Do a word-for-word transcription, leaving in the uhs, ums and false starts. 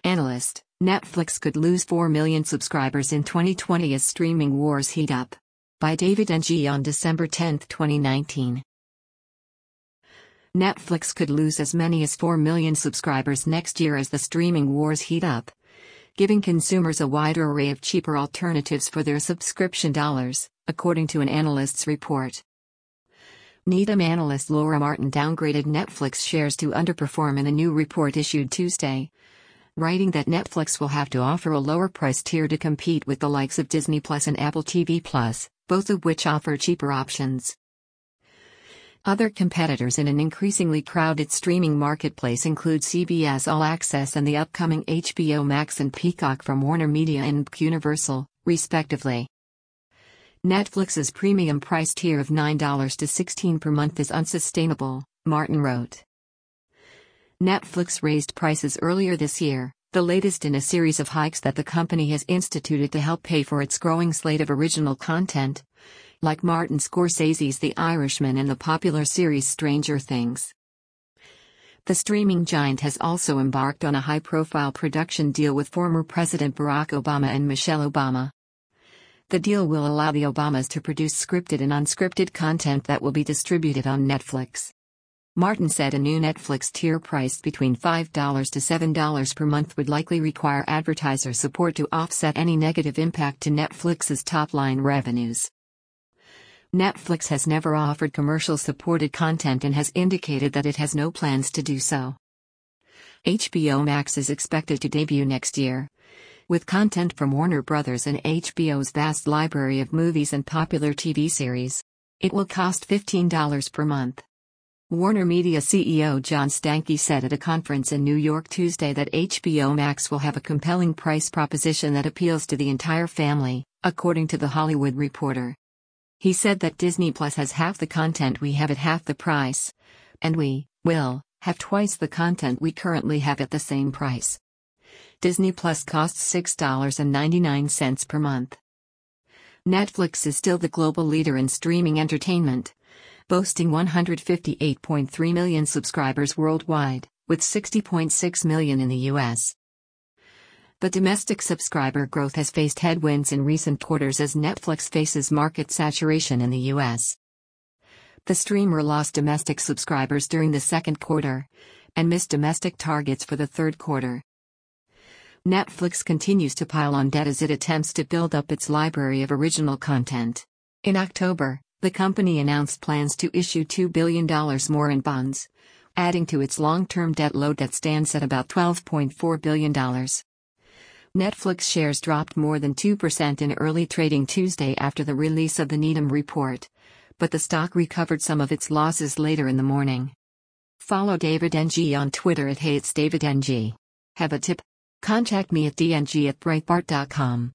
Analyst: Netflix could lose four million subscribers in twenty twenty as streaming wars heat up. By David Ng on December tenth, twenty nineteen. Netflix could lose as many as four million subscribers next year as the streaming wars heat up, giving consumers a wider array of cheaper alternatives for their subscription dollars, according to an analyst's report. Needham analyst Laura Martin downgraded Netflix shares to underperform in a new report issued Tuesday, writing that Netflix will have to offer a lower price tier to compete with the likes of Disney Plus and Apple T V Plus, both of which offer cheaper options. Other competitors in an increasingly crowded streaming marketplace include C B S All Access and the upcoming H B O Max and Peacock from Warner Media and Universal, respectively. Netflix's premium price tier of nine dollars to sixteen dollars per month is unsustainable, Martin wrote. Netflix raised prices earlier this year, the latest in a series of hikes that the company has instituted to help pay for its growing slate of original content, like Martin Scorsese's The Irishman and the popular series Stranger Things. The streaming giant has also embarked on a high-profile production deal with former President Barack Obama and Michelle Obama. The deal will allow the Obamas to produce scripted and unscripted content that will be distributed on Netflix. Martin said a new Netflix tier priced between five dollars to seven dollars per month would likely require advertiser support to offset any negative impact to Netflix's top-line revenues. Netflix has never offered commercial-supported content and has indicated that it has no plans to do so. H B O Max is expected to debut next year, with content from Warner Brothers and H B O's vast library of movies and popular T V series. It will cost fifteen dollars per month. Warner Media C E O John Stankey said at a conference in New York Tuesday that H B O Max will have a compelling price proposition that appeals to the entire family, according to The Hollywood Reporter. He said that Disney Plus has half the content we have at half the price, and we will have twice the content we currently have at the same price. Disney Plus costs six dollars and ninety-nine cents per month. Netflix is still the global leader in streaming entertainment, boasting one hundred fifty-eight point three million subscribers worldwide, with sixty point six million in the U S. But domestic subscriber growth has faced headwinds in recent quarters as Netflix faces market saturation in the U S. The streamer lost domestic subscribers during the second quarter, and missed domestic targets for the third quarter. Netflix continues to pile on debt as it attempts to build up its library of original content. In October, the company announced plans to issue two billion dollars more in bonds, adding to its long-term debt load that stands at about twelve point four billion dollars. Netflix shares dropped more than two percent in early trading Tuesday after the release of the Needham report, but the stock recovered some of its losses later in the morning. Follow David Ng on Twitter at HeyIt'sDavidNG. Have a tip? Contact me at dng at breitbart dot com.